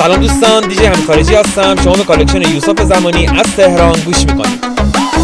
سلام دوستان، دیجی همین خارجی هستم. شما به کالکشن یوسف زمانی از تهران گوش میکنید.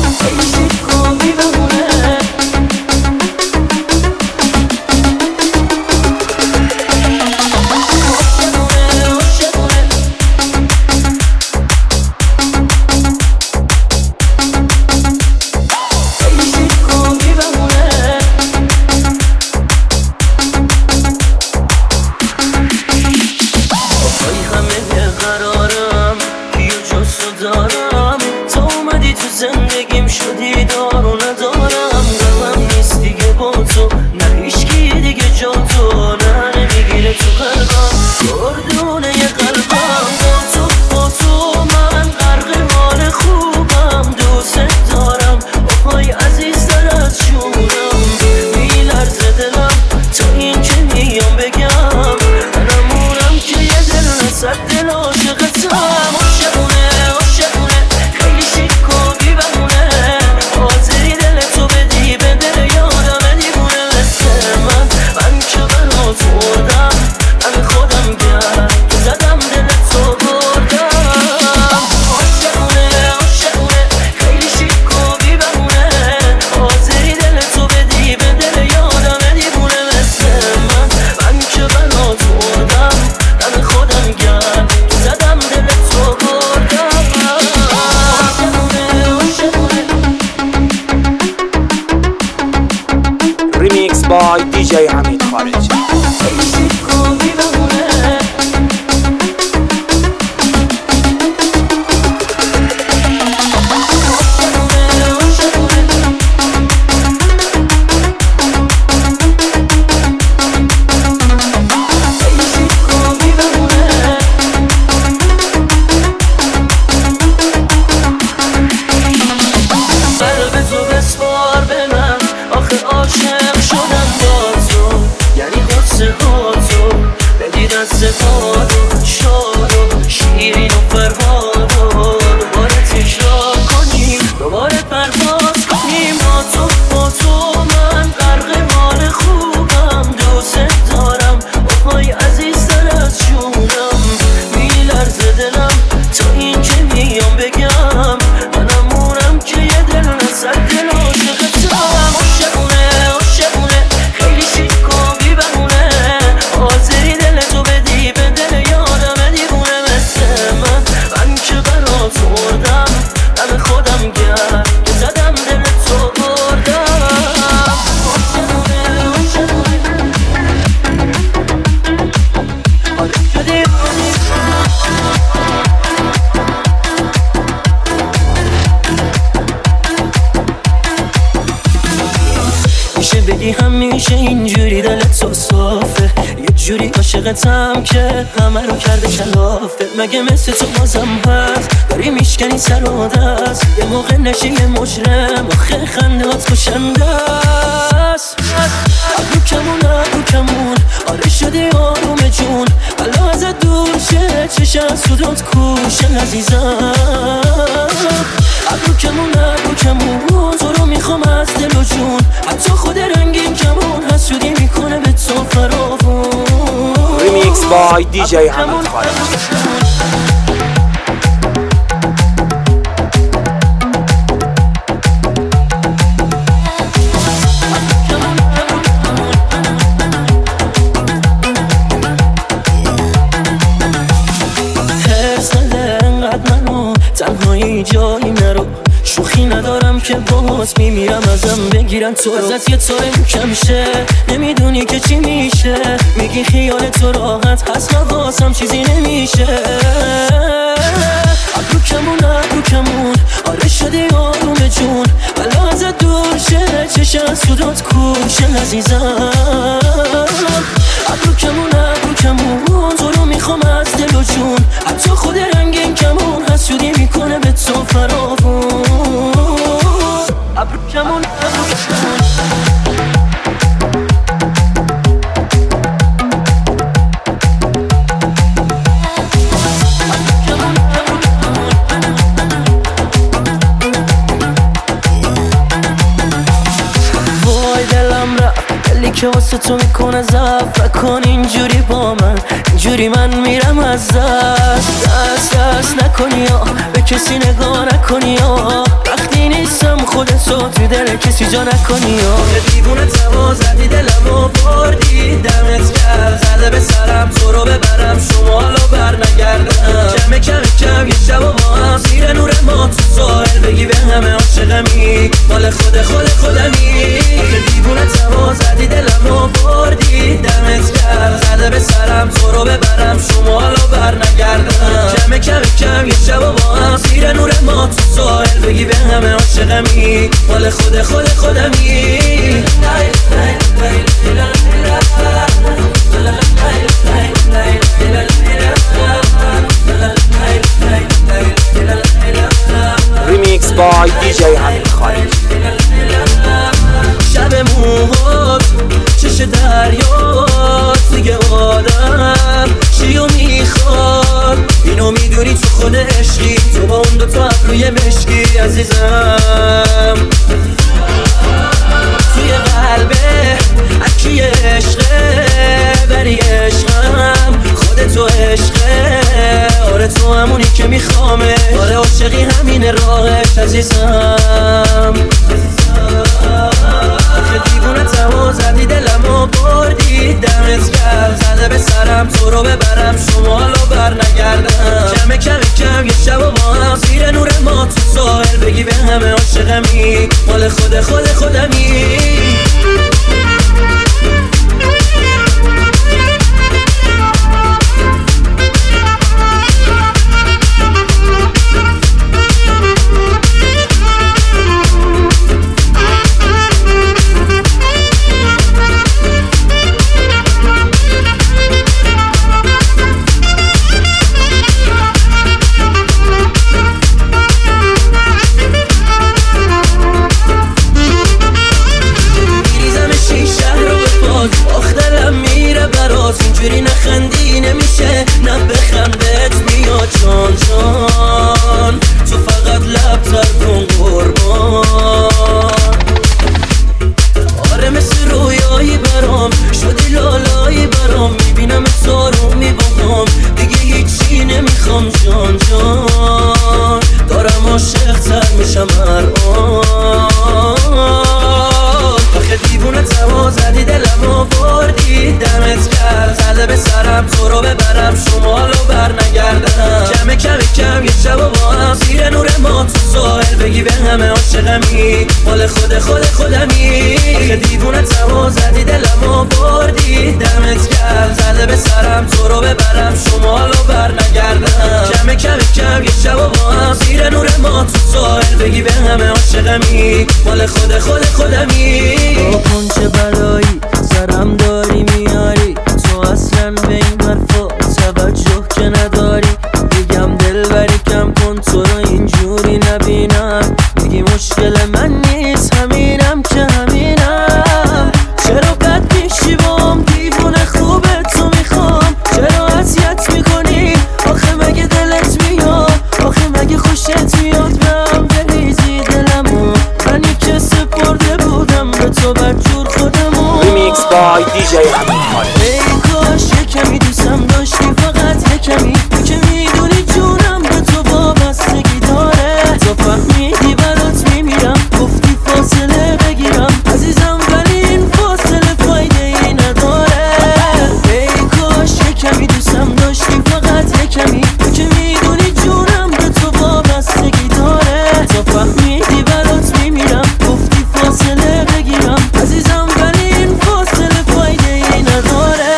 زندگیم شدی دار و ندارم، قلبم نیست دیگه با تو، نه هیچکی دیگه جا تو، نه نمیگیره تو قلبم گردونه یه قلبم. با تو من غرق حال خوبم، دوست دارم آهای عزیز تر از جونم، میلرزه دلم تا این که میام بگم، منمونم که یه دل نصد دل عاشقتم. Remix by DJ حمید خارجی. عاشق شدم با تو، یعنی قصه ها تو بدی دست پادو، شاد و شیرین و فرهاد و دوباره تکرار کنیم، دوباره پرواز کنیم. با تو من غرق حال خوبم، دوست دارم آهای عزیز تر از جونم، میلرزه دلم تا این که میام بگم، منمونم که یه دل نصد دل عاشقتم. بگی همیشه اینجوری دلت تو صافه، یه جوری عاشقتم که همه رو کرده کلافه، مگه مثل تو بازم هست داری میشکنی سر و دست، یه موقع نشی یه مجرم آخه خندهات خوشنده است. ابرو کمون آره شدی آروم جون، حالا ازت دور شه چشم سودات کوشن عزیزم. ابرو کمون تو رو میخوام از دل و جون، حتی خود رنگین کمون حسودی میکنه به تو فراوون. Remix by DJ حمید خارجی. تنهایی جایی نرو، شوخی ندارم که باز میمیرم ازم بگیرن تو رو، ازت یه طوره کم شه نمیدونی که چی میشه، میگی خیال تو راحت هست واسم چیزی نمیشه. ابرو کمون آره شدی آروم جون، حالا ازت دور شه چشم سودات کوشن عزیزم. ابرو کمون تو رو میخوام از دل و جون، حتی خود رنگین کمون حسودی میکنه به تو فراوون. ابرو کمون وای دلم رفت دلی که واسه تو میکنه ضعف نکن اینجوری با من، اینجوری من میرم از دست نکنی یا به کسی نگاه نکنی یا وقتی نیستم خودتو تو دل کسی جا نکنی یا دیوونه توا زدی دلمو بردی دمت کرد زده به سرم تو رو ببرم شمالو بر نگردم کم یه شب و با هم زیر نور ما تو ساحل بگی به همه عاشقمی مال خودمی دیوونه توا زدی دلمو بردی دمت کرد زده به سرم تو رو ببرم شمالو بر نگردم کم یه شب و با هم زیر نور ما تو ساحل بگی به همه عاشقمی مال خودمی ریمیکس بای دیجی حمید خارجی. شب موهات چش دریات دیگه آدم چیو میخواد اینو میدونی تو خود عشقی تو با اون دوتا ابروی مشکی عزیزم توی قلبه اکی عشقه بری عشقم خودتو عشقه آره تو همونی که میخوامه آره عاشقی همین راهش عزیزم دیوونه تمام زدی دلمو بردی دمت کرد زده به سرم تو رو ببرم شمالو بر نگردم کم یه شب و با هم زیر نور ما تو ساحل بگی به همه عاشقمی مال خودمی اینجوری نخندی نمیشه نه بخندت میاد جان تو فقط لب تر کن قربان آره مثل رویایی برام شدی لالایی برام میبینم تو میباهم دیگه هیچی نمیخوام جان دارم عاشق تر میشم هر آخه دیوونه تما زدی دلمو بردی دمت کرد زده به سرم تو رو ببرم شمالو بر نگردم کم یه شب و با هم زیر نور ما تو ساحل بگی به همه عاشقمی مال خودمی آخه دیوونه تما زدی دلمو بردی دمت کرد زده به سرم تو رو ببرم شمالو بر نگردم کم یه شب و با هم زیر نور ما تو ساحل بگی به همه عاشقمی مال خودمی کن چه بلایی سرم داری میاری تو اصلا به این حرفا توجه که نداری میگم دلبری کم کن تو رو اینجوری نبینم میگی مشکل من نیست همینم که همینم چرا بد میشی بام دیوونه خوبه تو میخوام چرا اذیت میکنی آخه مگه دلت میاد آخه مگه خوشت میاد بهم بریزی دلمو منی که سپرده بودم به تو بدجور خودمو ریمیکس بای دیجی حمید خارجی. ای کاش یه کمی دوستم داشتی فقط یه کمی که میدونی جونم به تو وابستگی داره تو فهمیدی برات میمیرم گفتی فاصله بگیرم عزیزم ولی این فاصله فایده ای نداره ای کاش یه کمی دوستم داشتی فقط یه کمی که میدونی جونم به تو وابستگی داره تو فهمیدی برات میمیرم گفتی فاصله بگیرم عزیزم ولی این فاصله فایده ای نداره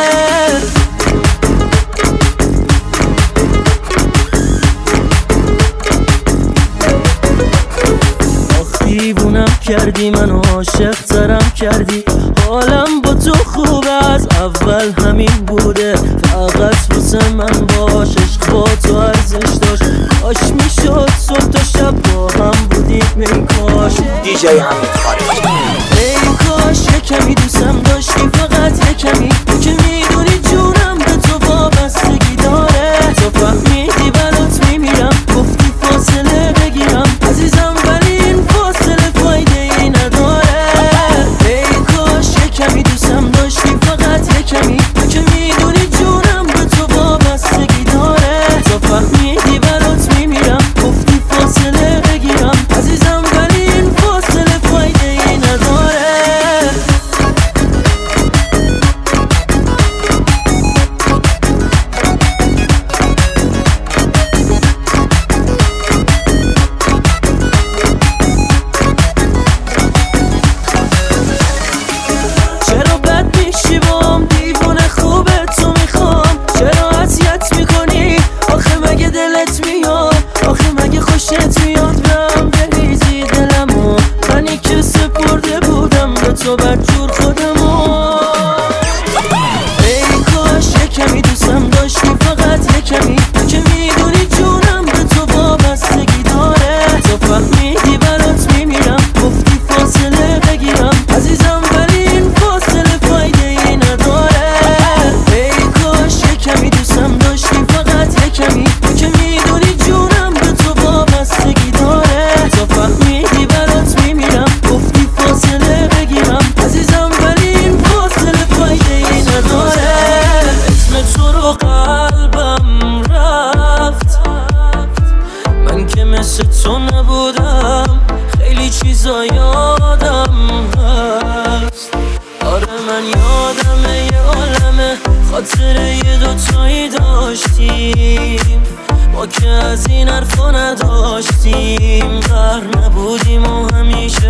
دیوونم کردی منو عاشق ترم کردی حالم با تو خوب از اول همین بوده فقط واسه من باش عشق با تو ارزش داشت کاش میشد صبح تا شب با هم بودیم ای کاش دیجی حمید خارجی. ای کاش یه کمی دوستم داشتی فقط یه کمی که میدونی جونم به تو وابستگی داره تو فهمیدی برات میمیرم گفتی فاصله بگیرم عزیزم ولی این فاصله فایده ای نداره ای کاش یه کمی دوستم داشتی خاطره یه دوتایی داشتیم، ما که از این حرفا نداشتیم، غر نبودیم و همیشه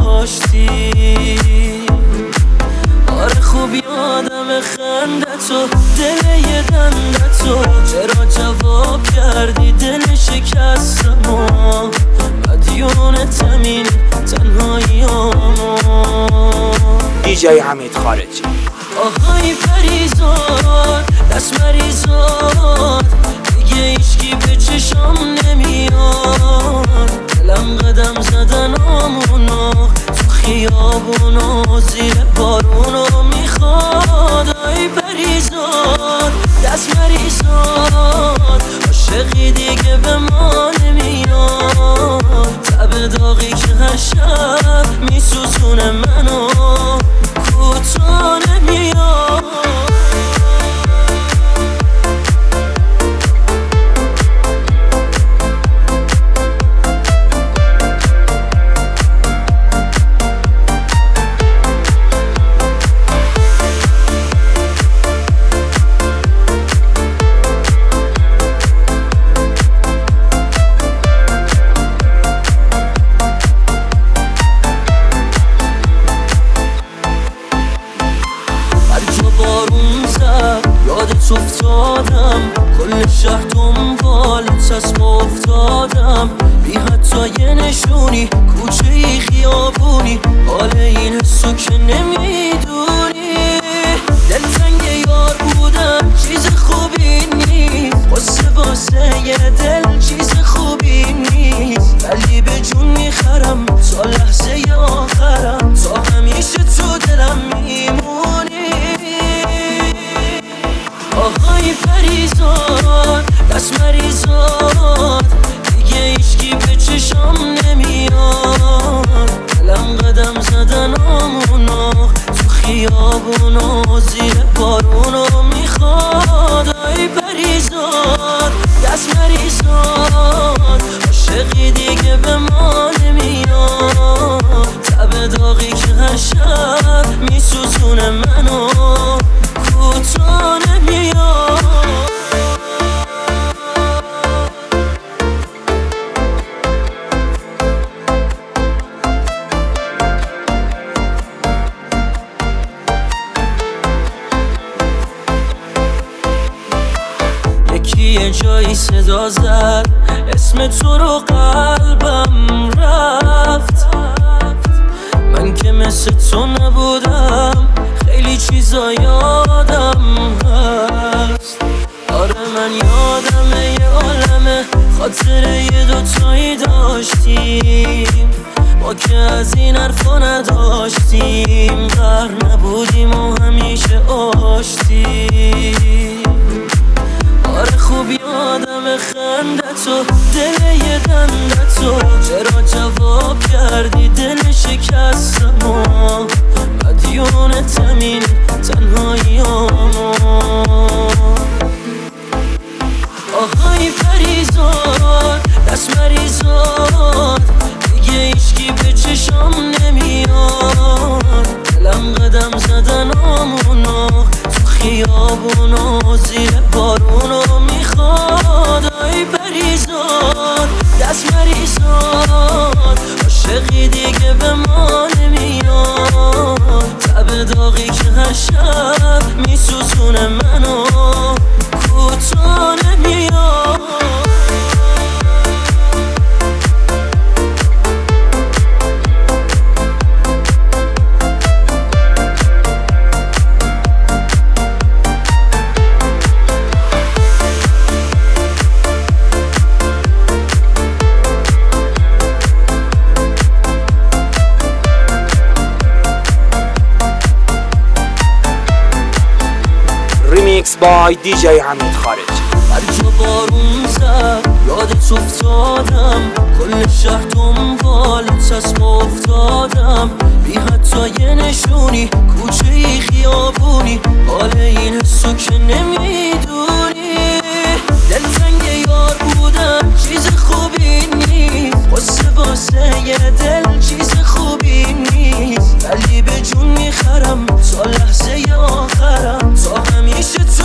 آشتیم. آره خوب یادم خندتو، دل یه دندتو، چرا جواب کردی دل شکستمو، مدیونتم این تنهاییامو. دیجی حمید خارجی. آهای پریزاد دست مریزاد، دیگه ایشکی به چشم نمیاد، دلم قدم زدن آمونو تو خیابونو زیر بارونو میخواد. آی پریزاد دست مریزاد، عاشقی دیگه به ما نمیاد، تب داغی که هر شب میسوزونه منو کوتا نمیاد. یادت افتادم، کل شهر دنبالت چشم افتادم، بی حتی یه نشونی، کوچه ای خیابونی، حال این حسو که نمیدونی. دلتنگ یار بودم چیز خوبی نیست، قصه واسه یه دل چیز خوبی نیست، ولی به جون میخرم تا لحظه آخرم، تا همیشه تو دلم میمونی. آهای پریزاد دست مریزاد، دیگه ایشکی به چشم نمیاد، دلم قدم زدن آمونو تو خیابونو زیر بارونو میخواد. آی پریزاد دست مریزاد، عاشقی دیگه به ما نمیاد، تب داغی که هر شب میسوزونه منو کوتا نمیاد. یکی یه جایی صدا زد اسم تو رو، قلبم رفت، من که مثل تو نبودم، خیلی چیزا یادم هست. آره من یادمه یه عالمه خاطره یه دوتایی داشتیم، ما که از این حرفا نداشتیم، غر نبودیم و همیشه آشتیم. آره خوب یادم خندتو، دل یه دندتو، چرا جواب کردی دل شکستمو، مدیونتم این تنهاییامو. آهای پریزاد دست مریزاد، دیگه ایشکی به چشم نمیاد، دلم قدم زدن آمونو تو خیابونو زیر بارونو میخواد. آی پریزاد دست مریزاد، عاشقی دیگه به ما نمیاد، تب داغی که هر شب میسوزونه منو کوتا نمیاد. Remix by DJ حمید خارجی. هر جا بارون زد یادت افتادم، کل شهر دنبالت چشم افتادم، بی حتی یه نشونی، کوچه ای خیابونی، حال این حسو که نمیدونی. دلتنگ یار بودم چیز خوبی نیست، قصه واسه یه دل چیز خوبی نیست، ولی به جون میخرم تا لحظه آخرم، تا همیشه تو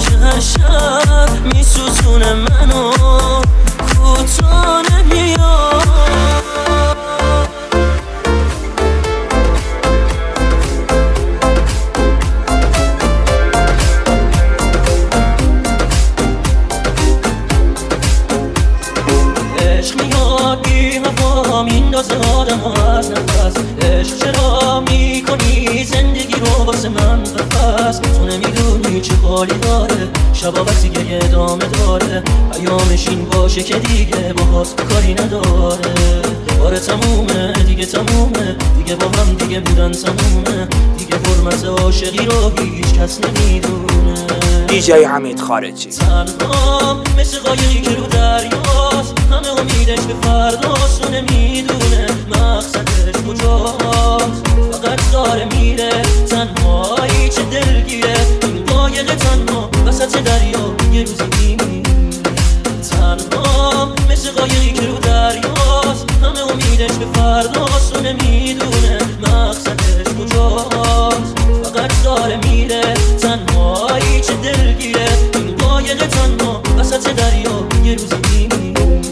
که هر شب میسوزونه منو کوتاه نمیاد. عشق میاد بی هوا میندازه آدم از نفس. عشق چرا میکنی زندگی رو واسه من بفس؟ تو نمیدونی چه حالی داره شبا وقتی که ادامه داره. پیامش این باشه که دیگه باهات کاری نداره. آره تمومه دیگه، تمومه دیگه، با هم دیگه بودن تمومه دیگه. حرمت عاشقی رو هیچ کس نمیدونه. دیجی حمید خارجی. تنهام مثل قایقی که رو دریاست، همه امیدش به فرداست و نمیدونه مقصدش کجاست. فقط داره میره تنهایی، چه دلگیره این قایق تنها وسط دریا یه روزی میمیره. تنهام مثل قایقی که رو دریاست، همه امیدش به فرداست و نمیدونه مقصدش کجاست. فقط داره میره تنهایی، چه دلگیره این قایق تنها وسط دریا یه روزی میمیره.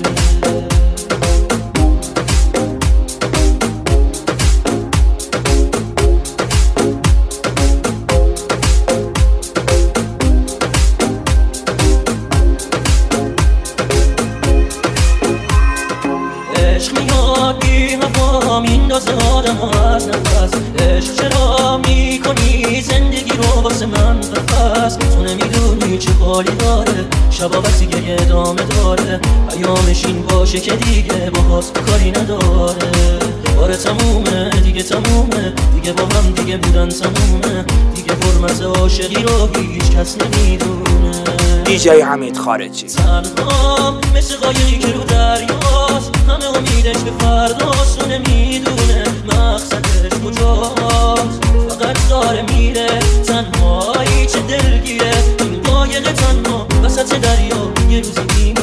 عشق میاد بی هوا میندازه آدم از نفس. عشق چرا میکنی زندگی رو واسه من بفس؟ تو نمیدونی چه حالی داره شبا وقتی که ادامه داره. پیامش این باشه که دیگه باهات کاری نداره. آره تمومه دیگه، تمومه دیگه، با هم دیگه بودن تمومه دیگه. حرمت عاشقی رو هیچ کس نمیدونه. دیجی حمید خارجی. تنهام مثل قایقی که رو دریاست، همه امیدش به فرداست و نمیدونه مقصدش کجاست. فقط داره میره تنهایی، چه دلگیره این قایق تنها وسط دریا یه روزی میمیره.